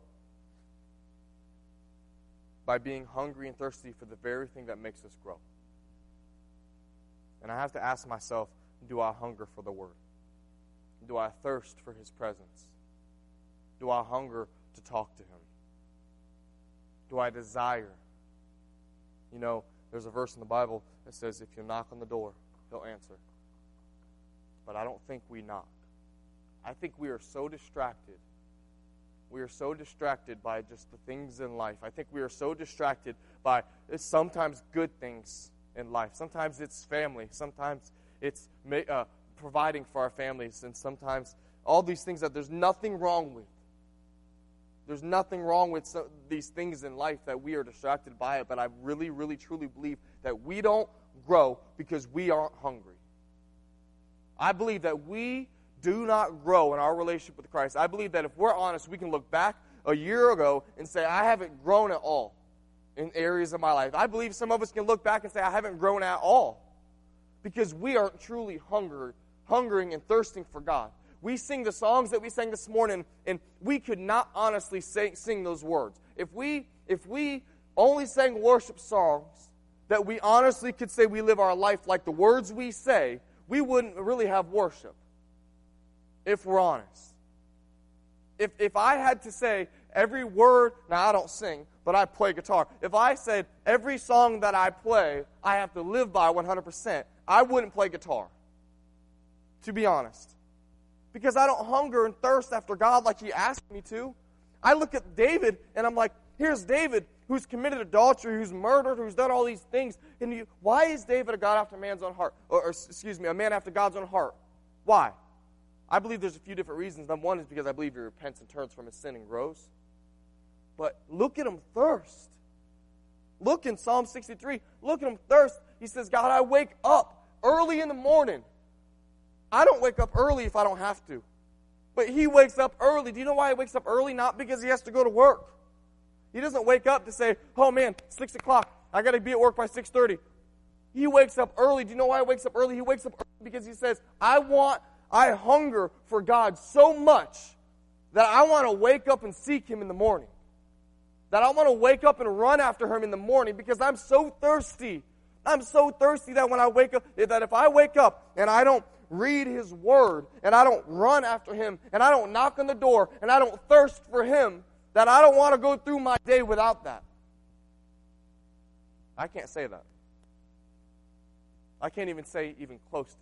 by being hungry and thirsty for the very thing that makes us grow. And I have to ask myself, do I hunger for the word? Do I thirst for his presence? Do I hunger to talk to him? Do I desire? You know, there's a verse in the Bible that says, if you knock on the door, he'll answer. But I don't think we knock. I think we are so distracted. We are so distracted by just the things in life. I think we are so distracted by sometimes good things in life. Sometimes it's family. Sometimes it's providing for our families. And sometimes all these things that there's nothing wrong with. There's nothing wrong with these things in life that we are distracted by it, but I really, really, truly believe that we don't grow because we aren't hungry. I believe that we do not grow in our relationship with Christ. I believe that if we're honest, we can look back a year ago and say, I haven't grown at all in areas of my life. I believe some of us can look back and say, I haven't grown at all because we aren't truly hungering and thirsting for God. We sing the songs that we sang this morning, and we could not honestly sing those words. If we only sang worship songs that we honestly could say we live our life like the words we say, we wouldn't really have worship, if we're honest. If I had to say every word, now I don't sing, but I play guitar. If I said every song that I play, I have to live by 100%, I wouldn't play guitar, to be honest. Because I don't hunger and thirst after God like He asked me to. I look at David, and I'm like, here's David, who's committed adultery, who's murdered, who's done all these things. And why is David a God after man's own heart? A man after God's own heart? Why? I believe there's a few different reasons. Number one is because I believe he repents and turns from his sin and grows. But look at him thirst. Look in Psalm 63. Look at him thirst. He says, God, I wake up early in the morning. I don't wake up early if I don't have to. But he wakes up early. Do you know why he wakes up early? Not because he has to go to work. He doesn't wake up to say, oh man, 6 o'clock. I got to be at work by 6:30. He wakes up early. Do you know why he wakes up early? He wakes up early because he says, I hunger for God so much that I want to wake up and seek Him in the morning. That I want to wake up and run after Him in the morning because I'm so thirsty. I'm so thirsty that when I wake up, that if I wake up and I don't read His Word and I don't run after Him and I don't knock on the door and I don't thirst for Him, that I don't want to go through my day without that. I can't say that. I can't even say even close to that.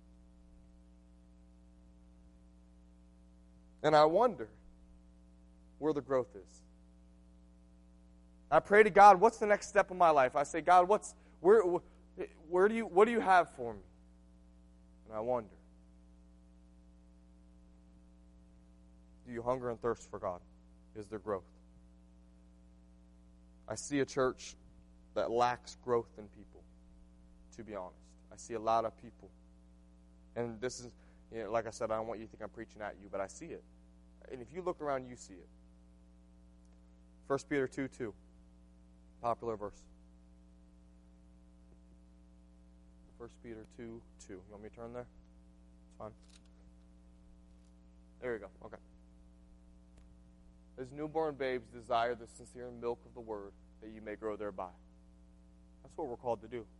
And I wonder where the growth is. I pray to God, what's the next step of my life? I say, God, what do you have for me? And I wonder, do you hunger and thirst for God? Is there growth? I see a church that lacks growth in people, to be honest. I see a lot of people. And this is, like I said, I don't want you to think I'm preaching at you, but I see it. And if you look around, you see it. 1 Peter 2:2, popular verse. 1 Peter 2:2. You want me to turn there? It's fine. There you go. Okay. As newborn babes desire the sincere milk of the word, that you may grow thereby. That's what we're called to do.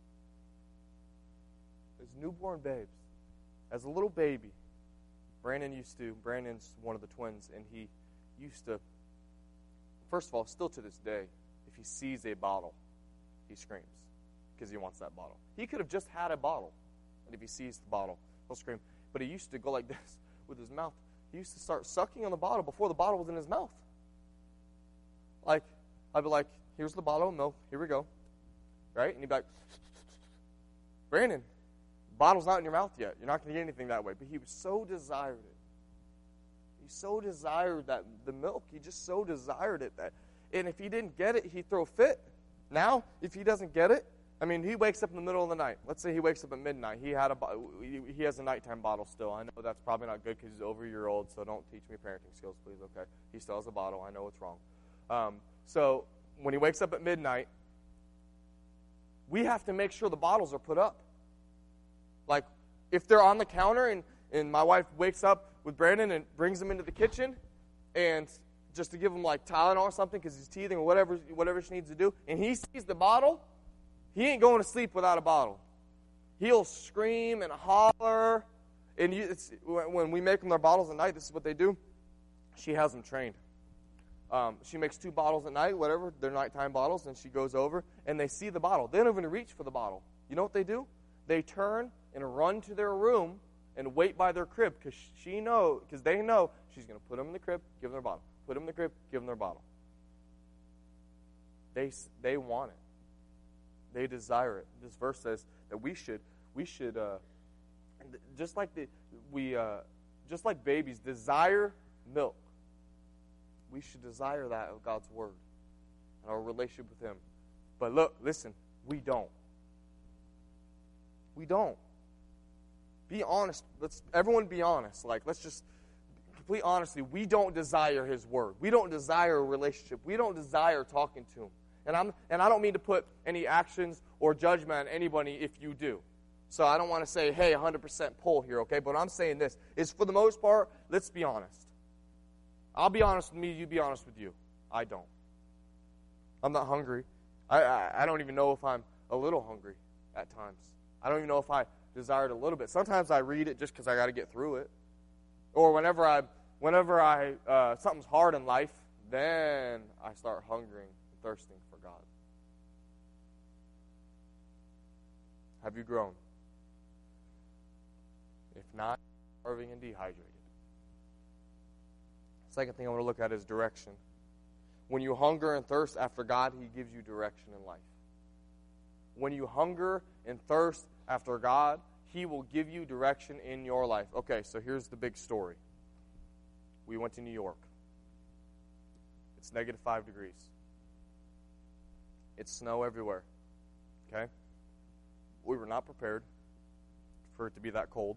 As newborn babes, as a little baby, Brandon's one of the twins, and he used to, first of all, still to this day, if he sees a bottle, he screams because he wants that bottle. He could have just had a bottle, and if he sees the bottle, he'll scream. But he used to go like this with his mouth. He used to start sucking on the bottle before the bottle was in his mouth. Like, I'd be like, here's the bottle of milk, here we go. Right? And he'd be like, Brandon, the bottle's not in your mouth yet. You're not going to get anything that way. But he so desired it. He so desired that the milk. He just so desired it. And if he didn't get it, he'd throw a fit. Now, if he doesn't get it, I mean, he wakes up in the middle of the night. Let's say he wakes up at midnight. He has a nighttime bottle still. I know that's probably not good because he's over a year old, so don't teach me parenting skills, please, okay? He still has a bottle. I know it's wrong. So when he wakes up at midnight, we have to make sure the bottles are put up. Like, if they're on the counter and my wife wakes up with Brandon and brings him into the kitchen and just to give him like Tylenol or something because he's teething or whatever she needs to do, and he sees the bottle, he ain't going to sleep without a bottle. He'll scream and holler. And when we make them their bottles at night, this is what they do. She has them trained. She makes 2 bottles at night, whatever, they're nighttime bottles, and she goes over, and they see the bottle. They don't even reach for the bottle. You know what they do? They turn and run to their room and wait by their crib because they know she's going to put them in the crib, give them their bottle. Put them in the crib, give them their bottle. They want it. They desire it. This verse says that we should just like babies desire milk. We should desire that of God's word and our relationship with Him. But listen, we don't. We don't. Be honest. Everyone be honest. Let's just complete honesty. We don't desire His word. We don't desire a relationship. We don't desire talking to Him. And I don't mean to put any actions or judgment on anybody if you do. So I don't want to say, hey, 100% pull here, okay? But what I'm saying this is, for the most part, let's be honest. I'll be honest with me, you be honest with you. I don't. I'm not hungry. I don't even know if I'm a little hungry at times. I don't even know if I desire it a little bit. Sometimes I read it just because I got to get through it. Or whenever something's hard in life, then I start hungering and thirsting for God. Have you grown? If not, starving and dehydrated. Second thing I want to look at is direction. When you hunger and thirst after God, He gives you direction in life. When you hunger and thirst after God, He will give you direction in your life. Okay, so here's the big story. We went to New York. It's -5 degrees. It's snow everywhere. Okay? We were not prepared for it to be that cold.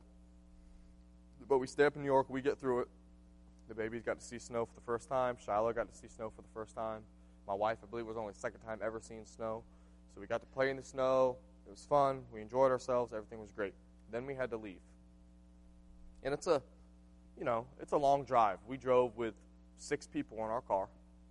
But we stay up in New York. We get through it. The babies got to see snow for the first time. Shiloh got to see snow for the first time. My wife, I believe, was only the second time ever seeing snow. So we got to play in the snow. It was fun. We enjoyed ourselves. Everything was great. Then we had to leave. And it's a long drive. We drove with 6 people in our car.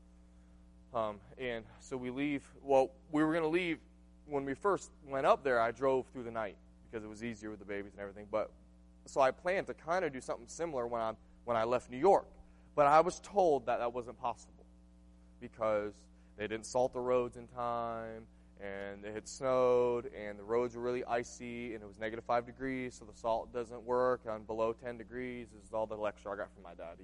And so we leave. Well, we were going to leave. When we first went up there, I drove through the night because it was easier with the babies and everything. But so I planned to kind of do something similar when I left New York. But I was told that wasn't possible because they didn't salt the roads in time, and it had snowed, and the roads were really icy, and it was -5 degrees, so the salt doesn't work on below 10 degrees. This is all the lecture I got from my dad,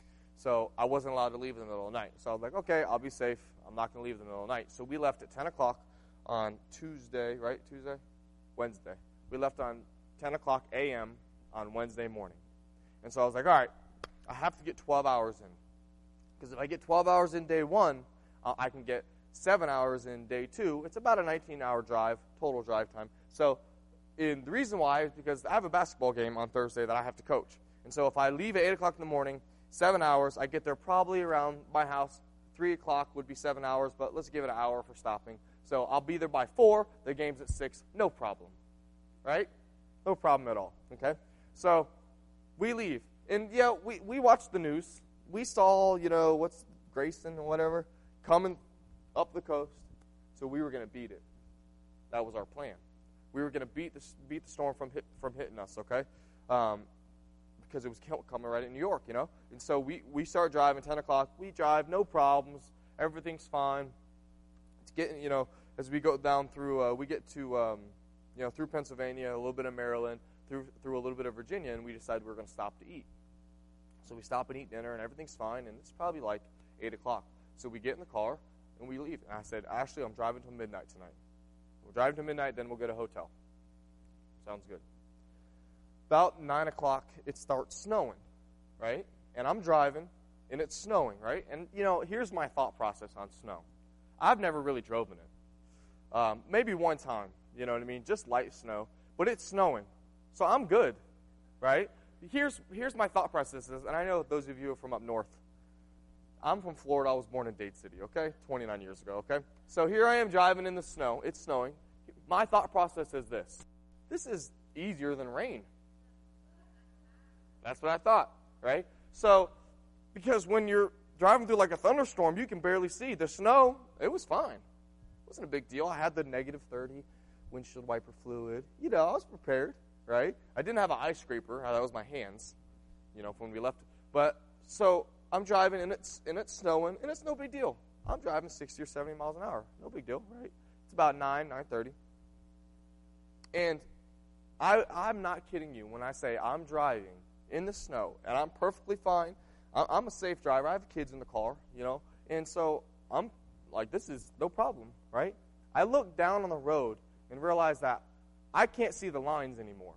So I wasn't allowed to leave in the middle of the night. So I was like, okay, I'll be safe. I'm not going to leave in the middle of the night. So we left at 10 o'clock on Tuesday, right? Wednesday. We left on 10 o'clock a.m. on Wednesday morning. And so I was like, all right, I have to get 12 hours in. Because if I get 12 hours in day 1, I can get 7 hours in day 2. It's about a 19-hour drive, total drive time. So the reason why is because I have a basketball game on Thursday that I have to coach. And so if I leave at 8 o'clock in the morning, 7 hours, I get there probably around my house. 3 o'clock would be 7 hours, but let's give it an hour for stopping. So I'll be there by 4. The game's at 6. No problem. Right? No problem at all. Okay? So we leave. And, we watched the news. We saw, what's Grayson or whatever, coming up the coast. So we were going to beat it. That was our plan. We were going to beat the storm from hitting us, okay? Because it was coming right in New York, And so we start driving, 10 o'clock. We drive, no problems. Everything's fine. It's getting, as we go down through, we get to, through Pennsylvania, a little bit of Maryland, through a little bit of Virginia, and we decided we were going to stop to eat. So we stop and eat dinner, and everything's fine, and it's probably like 8 o'clock. So we get in the car, and we leave. And I said, Ashley, I'm driving till midnight tonight. We'll drive till midnight, then we'll get a hotel. Sounds good. About 9 o'clock, it starts snowing, right? And I'm driving, and it's snowing, right? And, here's my thought process on snow. I've never really driven it. Maybe one time, you know what I mean? Just light snow. But it's snowing. So I'm good, right? Here's my thought process, and I know those of you are from up north. I'm from Florida. I was born in Dade City, okay? 29 years ago, okay? So here I am driving in the snow. It's snowing. My thought process is this. This is easier than rain. That's what I thought, right? So, because when you're driving through like a thunderstorm, you can barely see. The snow, it was fine. It wasn't a big deal. I had the -30 windshield wiper fluid. I was prepared, right? I didn't have an ice scraper. That was my hands, when we left. But, so, I'm driving, and it's snowing, and it's no big deal. I'm driving 60 or 70 miles an hour. No big deal, right? It's about 9:30. And I'm not kidding you when I say I'm driving in the snow, and I'm perfectly fine. I'm a safe driver. I have kids in the car, and so I'm like, this is no problem, right? I look down on the road and realize that I can't see the lines anymore.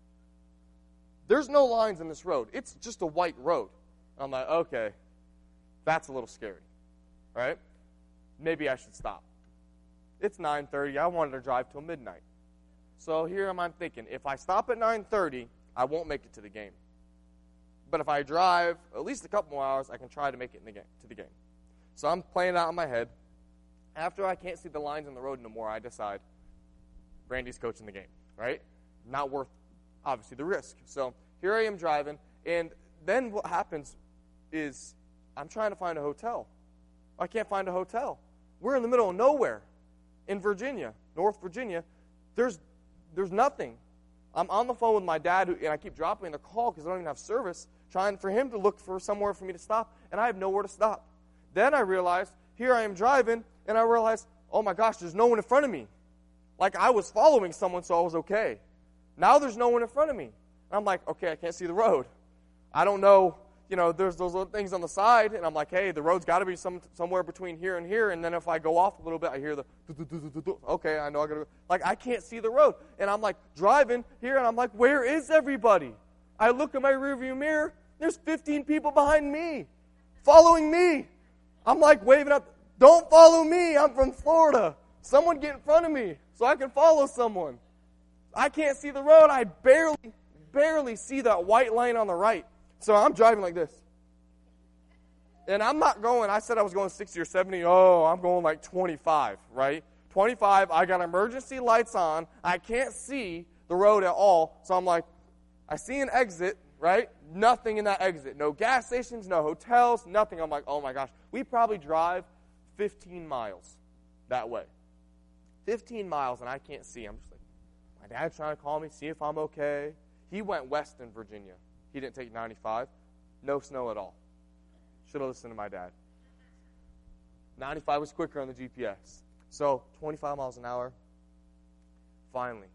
There's no lines in this road. It's just a white road. I'm like, okay, that's a little scary, right? Maybe I should stop. It's 9:30. I wanted to drive till midnight. So here I'm thinking, if I stop at 9:30, I won't make it to the game. But if I drive at least a couple more hours, I can try to make it to the game. So I'm playing it out in my head. After I can't see the lines on the road no more, I decide Brandy's coaching the game, right? Not worth, obviously, the risk. So here I am driving, and then what happens is I'm trying to find a hotel. I can't find a hotel. We're in the middle of nowhere in Virginia, North Virginia. There's nothing. I'm on the phone with my dad, and I keep dropping the call because I don't even have service, trying for him to look for somewhere for me to stop, and I have nowhere to stop. Then I realized, here I am driving, and I realized, oh my gosh, there's no one in front of me. Like I was following someone, so I was okay. Now there's no one in front of me. And I'm like, okay, I can't see the road. I don't know, there's those little things on the side, and I'm like, hey, the road's got to be somewhere between here and here, and then if I go off a little bit, I hear the, okay, I know I got to, like, I can't see the road. And I'm like driving here, and I'm like, where is everybody? I look in my rearview mirror, there's 15 people behind me, following me. I'm like waving up, don't follow me, I'm from Florida. Someone get in front of me so I can follow someone. I can't see the road. I barely see that white line on the right. So I'm driving like this. And I'm not going, I said I was going 60 or 70. Oh, I'm going like 25, right? 25, I got emergency lights on. I can't see the road at all. So I'm like, I see an exit, right? Nothing in that exit. No gas stations, no hotels, nothing. I'm like, oh my gosh. We probably drive 15 miles that way. 15 miles and I can't see. I'm just like, my dad's trying to call me, see if I'm okay. He went west in Virginia. He didn't take 95. No snow at all. Should have listened to my dad. 95 was quicker on the GPS. So 25 miles an hour. Finally,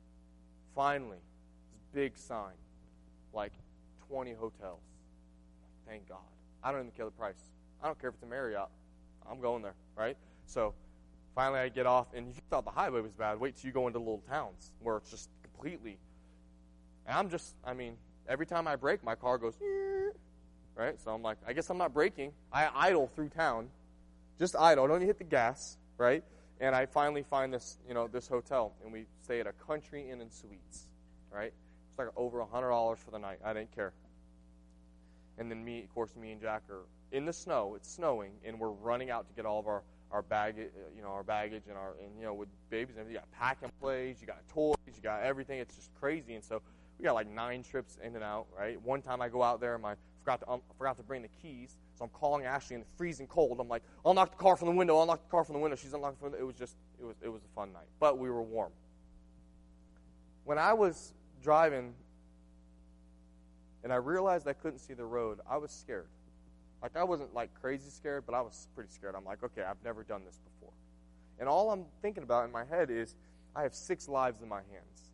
this big sign, like 20 hotels. Thank God. I don't even care the price. I don't care if it's a Marriott. I'm going there, right? So finally I get off, and if you thought the highway was bad, wait till you go into little towns where it's just completely. And every time I brake, my car goes, right? So I'm like, I guess I'm not braking. I idle through town, just idle. I don't even hit the gas, right? And I finally find this, this hotel, and we stay at a Country Inn and Suites, right? It's like over $100 for the night. I didn't care. And then me and Jack are in the snow. It's snowing, and we're running out to get all of our baggage, and with babies and everything, you got packing plays, you got toys, you got everything. It's just crazy. And so we got like 9 trips in and out, right? One time I go out there, and I forgot to bring the keys, so I'm calling Ashley in the freezing cold. I'm like, I'll unlock the car from the window. She's unlocked the window. It was a fun night, but we were warm. When I was driving, and I realized I couldn't see the road, I was scared. Like, I wasn't, like, crazy scared, but I was pretty scared. I'm like, okay, I've never done this before. And all I'm thinking about in my head is I have 6 lives in my hands.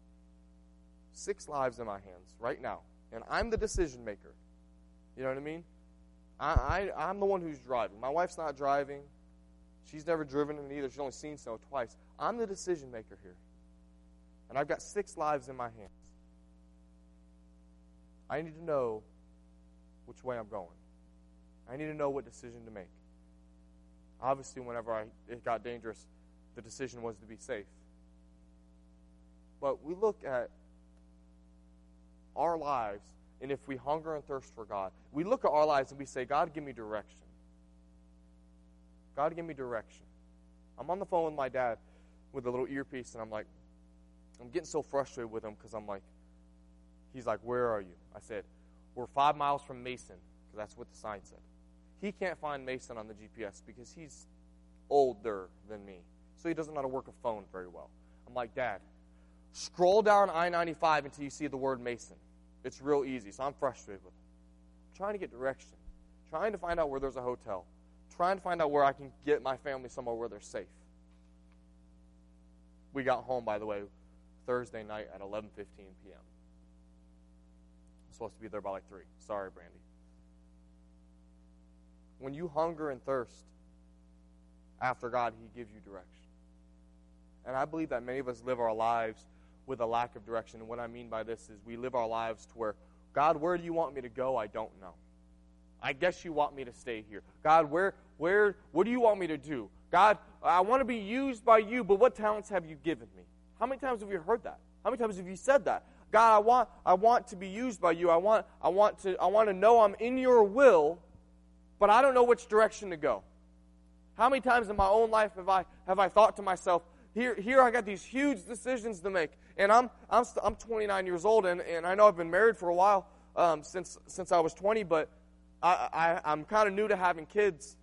6 lives in my hands right now. And I'm the decision maker. You know what I mean? I'm the one who's driving. My wife's not driving. She's never driven in it either. She's only seen snow twice. I'm the decision maker here. And I've got 6 lives in my hands. I need to know which way I'm going. I need to know what decision to make. Obviously, whenever it got dangerous, the decision was to be safe. But we look at our lives, and if we hunger and thirst for God, we look at our lives and we say, God, give me direction. God, give me direction. I'm on the phone with my dad with a little earpiece, and I'm getting so frustrated with him because he's like, where are you? I said, we're 5 miles from Mason, because that's what the sign said. He can't find Mason on the GPS because he's older than me, so he doesn't know how to work a phone very well. I'm like, Dad, scroll down I-95 until you see the word Mason. It's real easy, so I'm frustrated with him. I'm trying to get direction, trying to find out where there's a hotel, trying to find out where I can get my family somewhere where they're safe. We got home, by the way, Thursday night at 11:15 p.m. I'm supposed to be there by like 3. Sorry, Brandy. When you hunger and thirst after God, He gives you direction. And I believe that many of us live our lives with a lack of direction. And what I mean by this is we live our lives to where, God, where do you want me to go? I don't know. I guess you want me to stay here. God, what do you want me to do? God, I want to be used by you, but what talents have you given me? How many times have you heard that? How many times have you said that? God, I want to be used by you. I want to know I'm in your will, but I don't know which direction to go. How many times in my own life have I thought to myself, here I got these huge decisions to make, and I'm 29 years old, and I know I've been married for a while, since I was 20, but I'm kind of new to having kids,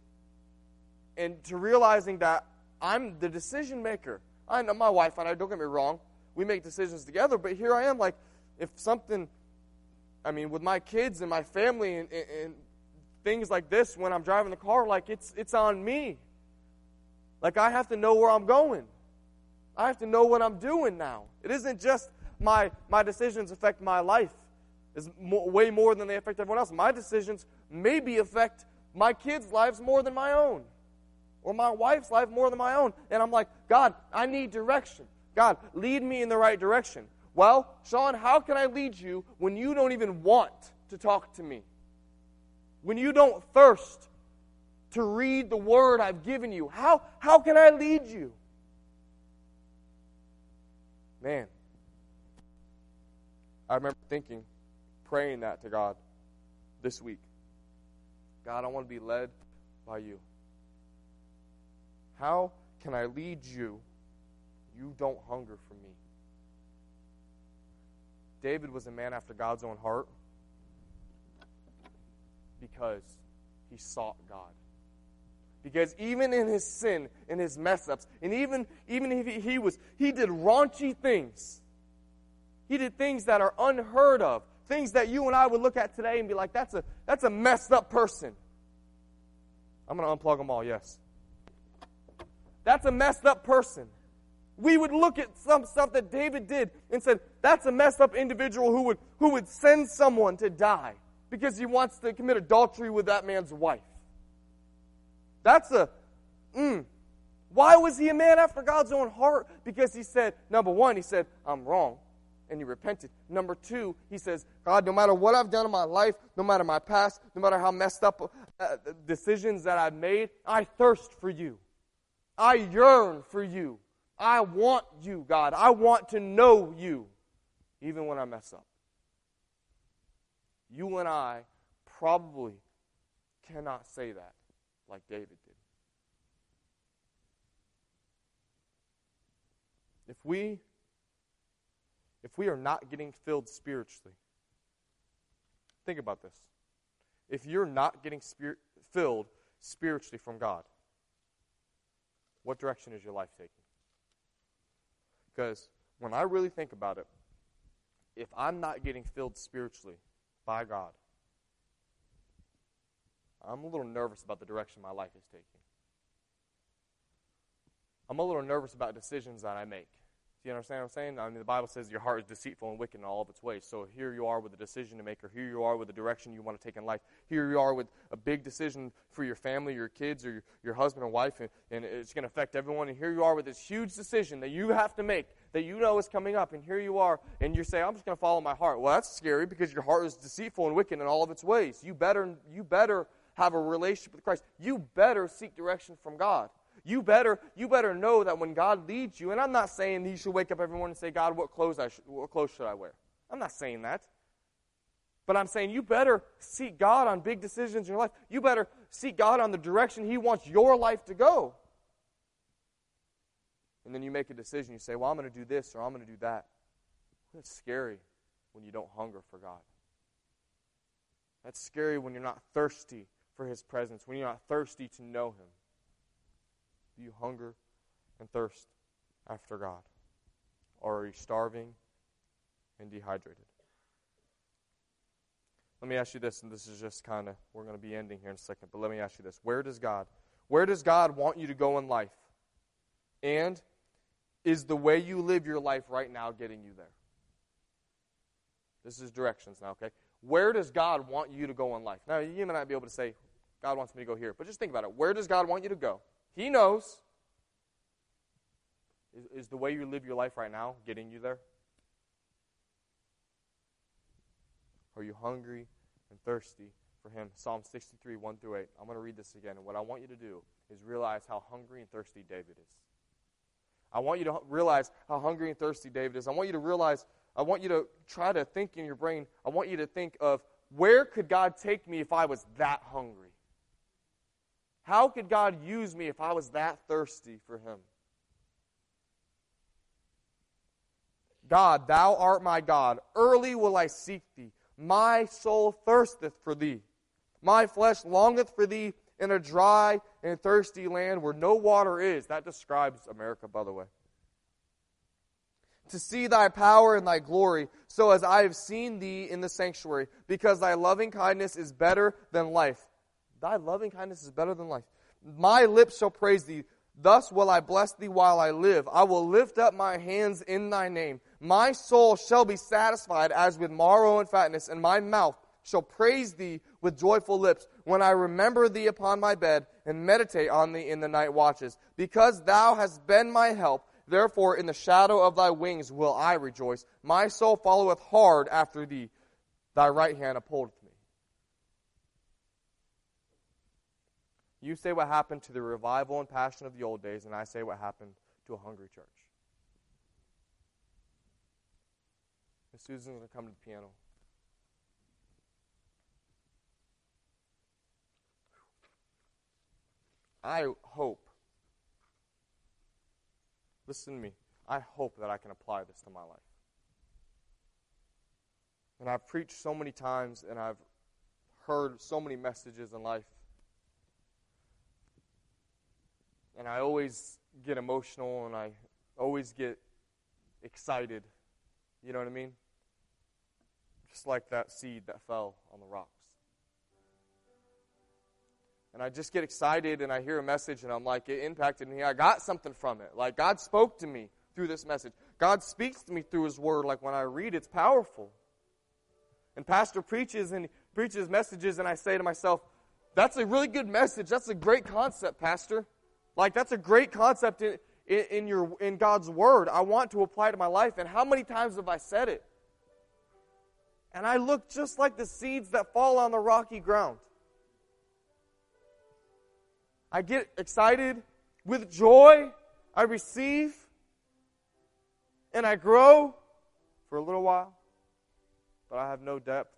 and to realizing that I'm the decision maker. I know my wife and I, don't get me wrong, we make decisions together. But here I am, like, if something, with my kids and my family and things like this, when I'm driving the car, like, it's on me. Like, I have to know where I'm going. I have to know what I'm doing now. It isn't just my decisions affect my life. It's way more than they affect everyone else. My decisions maybe affect my kids' lives more than my own, or my wife's life more than my own. And I'm like, God, I need direction. God, lead me in the right direction. Well, Sean, how can I lead you when you don't even want to talk to me? When you don't thirst to read the word I've given you? How can I lead you? Man, I remember praying that to God this week. God, I want to be led by you. How can I lead you? You don't hunger for me. David was a man after God's own heart because he sought God. Because even in his sin, in his mess-ups, and even if he did raunchy things. He did things that are unheard of. Things that you and I would look at today and be like, that's a messed up person. I'm going to unplug them all, yes. That's a messed up person. We would look at some stuff that David did and said, that's a messed up individual who would send someone to die because he wants to commit adultery with that man's wife. Why was he a man after God's own heart? Because he said, number one, he said, I'm wrong. And he repented. Number two, he says, God, no matter what I've done in my life, no matter my past, no matter how messed up decisions that I've made, I thirst for you. I yearn for you. I want you, God. I want to know you, even when I mess up. You and I probably cannot say that like David did. If we are not getting filled spiritually, think about this. If you're not getting filled spiritually from God, what direction is your life taking? Because when I really think about it, if I'm not getting filled spiritually by God, I'm a little nervous about the direction my life is taking. I'm a little nervous about decisions that I make. Do you understand what I'm saying? The Bible says your heart is deceitful and wicked in all of its ways. So here you are with a decision to make, or here you are with a direction you want to take in life. Here you are with a big decision for your family, your kids, or your husband or wife, and it's going to affect everyone. And here you are with this huge decision that you have to make, that you know is coming up. And here you are, and you say, I'm just going to follow my heart. Well, that's scary because your heart is deceitful and wicked in all of its ways. You better have a relationship with Christ. You better seek direction from God. You better know that when God leads you, and I'm not saying you should wake up every morning and say, God, what clothes should I wear? I'm not saying that. But I'm saying you better seek God on big decisions in your life. You better seek God on the direction He wants your life to go. And then you make a decision. You say, well, I'm going to do this or I'm going to do that. That's scary when you don't hunger for God. That's scary when you're not thirsty for His presence, when you're not thirsty to know Him. Do you hunger and thirst after God? Or are you starving and dehydrated? Let me ask you this, and this is just kind of, we're going to be ending here in a second, but let me ask you this. Where does God want you to go in life? And is the way you live your life right now getting you there? This is directions now, okay? Where does God want you to go in life? Now, you may not be able to say, God wants me to go here, but just think about it. Where does God want you to go? He knows. Is the way you live your life right now getting you there? Are you hungry and thirsty for Him? Psalm 63, 1 through 8. I'm going to read this again. And what I want you to do is realize how hungry and thirsty David is. I want you to realize how hungry and thirsty David is. I want you to try to think in your brain, I want you to think of, where could God take me if I was that hungry? How could God use me if I was that thirsty for Him? God, Thou art my God. Early will I seek Thee. My soul thirsteth for Thee. My flesh longeth for Thee in a dry and thirsty land where no water is. That describes America, by the way. to see thy power and thy glory, so as I have seen thee in the sanctuary, because thy loving kindness is better than life. Thy loving kindness is better than life. My lips shall praise thee. Thus will I bless thee while I live. I will lift up my hands in thy name. My soul shall be satisfied as with marrow and fatness, and my mouth shall praise thee with joyful lips, when I remember thee upon my bed, and meditate on thee in the night watches. Because thou hast been my help, therefore in the shadow of thy wings will I rejoice. My soul followeth hard after thee. Thy right hand upholdeth me. You say what happened to the revival and passion of the old days, and I say what happened to a hungry church. Miss Susan's going to come to the piano. I hope, listen to me, I hope that I can apply this to my life. And I've preached so many times, and I've heard so many messages in life. And I always get emotional, and I always get excited. You know what I mean? Just like that seed that fell on the rocks. And I just get excited, and I hear a message, and I'm like, it impacted me. I got something from it. Like, God spoke to me through this message. God speaks to me through His Word. Like, when I read, it's powerful. And Pastor preaches, and he preaches messages, and I say to myself, that's a really good message. That's a great concept, Pastor. Like, that's a great concept in God's Word. I want to apply it to my life. And how many times have I said it? And I look just like the seeds that fall on the rocky ground. I get excited with joy. I receive. And I grow for a little while. But I have no depth.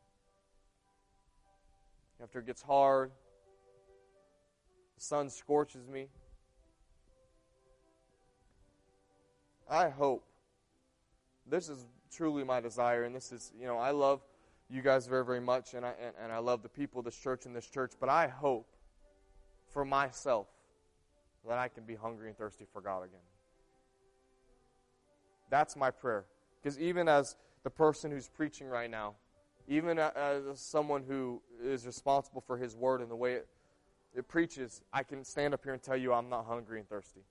After it gets hard, the sun scorches me. I hope. This is truly my desire, and this is, I love you guys very, very much, and I love the people of this church and this church, but I hope for myself that I can be hungry and thirsty for God again. That's my prayer. Because even as the person who's preaching right now, even as someone who is responsible for His Word and the way it preaches, I can stand up here and tell you I'm not hungry and thirsty.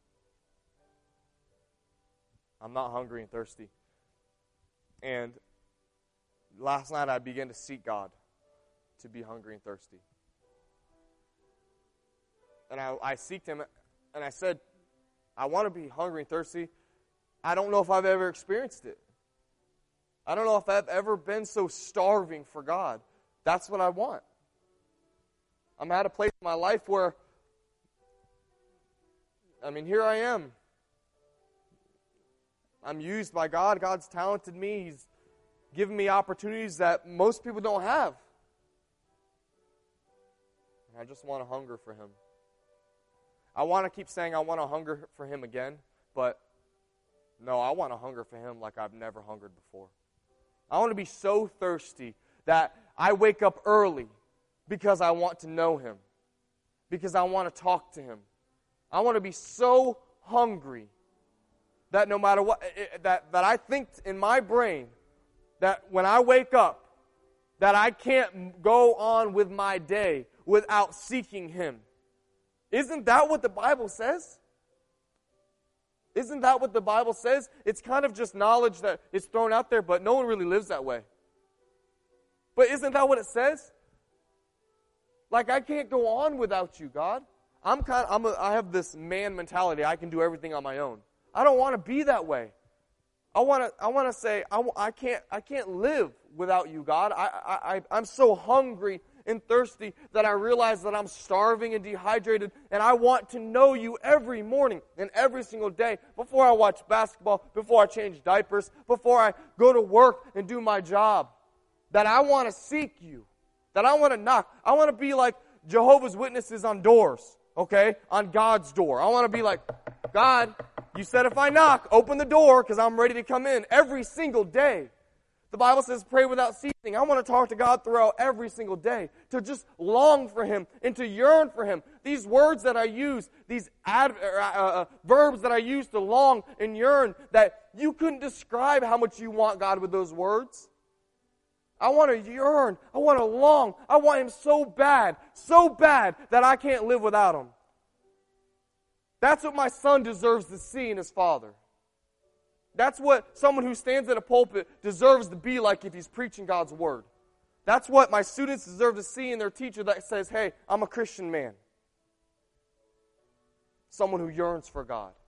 I'm not hungry and thirsty. And last night I began to seek God to be hungry and thirsty. And I seeked Him, and I said, I want to be hungry and thirsty. I don't know if I've ever experienced it. I don't know if I've ever been so starving for God. That's what I want. I'm at a place in my life where, here I am. I'm used by God. God's talented me. He's given me opportunities that most people don't have. And I just want to hunger for Him. I want to keep saying I want to hunger for Him again, but no, I want to hunger for Him like I've never hungered before. I want to be so thirsty that I wake up early because I want to know Him, because I want to talk to Him. I want to be so hungry that no matter what, that I think in my brain that when I wake up, that I can't go on with my day without seeking Him. Isn't that what the Bible says? Isn't that what the Bible says? It's kind of just knowledge that is thrown out there, but no one really lives that way. But isn't that what it says? Like, I can't go on without you, God. I have this man mentality. I can do everything on my own. I don't want to be that way. I want to say I can't live without you, God. I'm so hungry and thirsty that I realize that I'm starving and dehydrated, and I want to know you every morning and every single day before I watch basketball, before I change diapers, before I go to work and do my job. That I want to seek you. That I want to knock. I want to be like Jehovah's Witnesses on doors, okay? On God's door. I want to be like, God, you said if I knock, open the door because I'm ready to come in every single day. The Bible says pray without ceasing. I want to talk to God throughout every single day, to just long for Him and to yearn for Him. These words that I use, these verbs that I use to long and yearn, that you couldn't describe how much you want God with those words. I want to yearn. I want to long. I want Him so bad that I can't live without Him. That's what my son deserves to see in his father. That's what someone who stands in a pulpit deserves to be like if he's preaching God's Word. That's what my students deserve to see in their teacher that says, hey, I'm a Christian man. Someone who yearns for God.